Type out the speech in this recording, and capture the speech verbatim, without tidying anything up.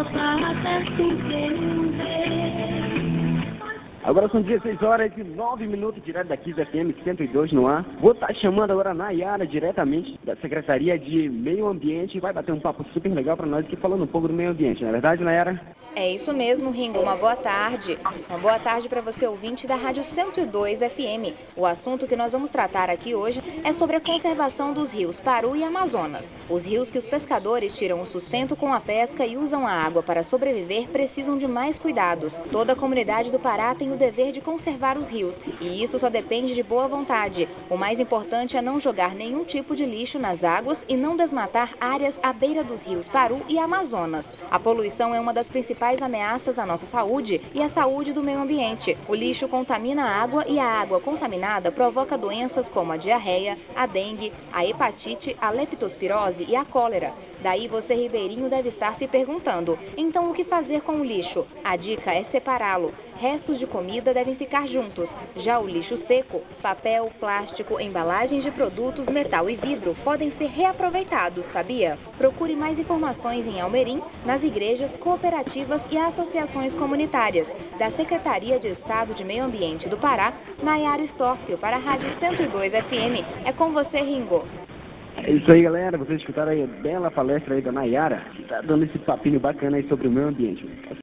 Agora são dezesseis horas e nove minutos, direto da Kiss F M cento e dois no ar. Vou estar chamando agora a Nayara, diretamente da Secretaria de Meio Ambiente, e vai bater um papo super legal para nós aqui, falando um pouco do meio ambiente, não é verdade, Nayara? É isso mesmo, Ringo. Uma boa tarde. Uma boa tarde para você, ouvinte da Rádio cento e dois F M. O assunto que nós vamos tratar aqui hoje é sobre a conservação dos rios Paru e Amazonas. Os rios que os pescadores tiram o sustento com a pesca e usam a água para sobreviver precisam de mais cuidados. Toda a comunidade do Pará tem o dever de conservar os rios, e isso só depende de boa vontade. O mais importante é não jogar nenhum tipo de lixo nas águas e não desmatar áreas à beira dos rios Paru e Amazonas. A poluição é uma das principais ameaças à nossa saúde e à saúde do meio ambiente. O lixo contamina a água e a água contaminada provoca doenças como a diarreia, a dengue, a hepatite, a leptospirose e a cólera. Daí você, ribeirinho, deve estar se perguntando: então o que fazer com o lixo? A dica é separá-lo. Restos de comida devem ficar juntos. Já o lixo seco, papel, plástico, embalagens de produtos, metal e vidro podem ser reaproveitados, sabia? Procure mais informações em Almerim, nas igrejas, cooperativas e associações comunitárias. Da Secretaria de Estado de Meio Ambiente do Pará, Nayara Storck, para a Rádio cento e dois F M. É com você, Ringo. É isso aí, galera. Vocês escutaram aí a bela palestra aí da Nayara, que tá dando esse papinho bacana aí sobre o meio ambiente.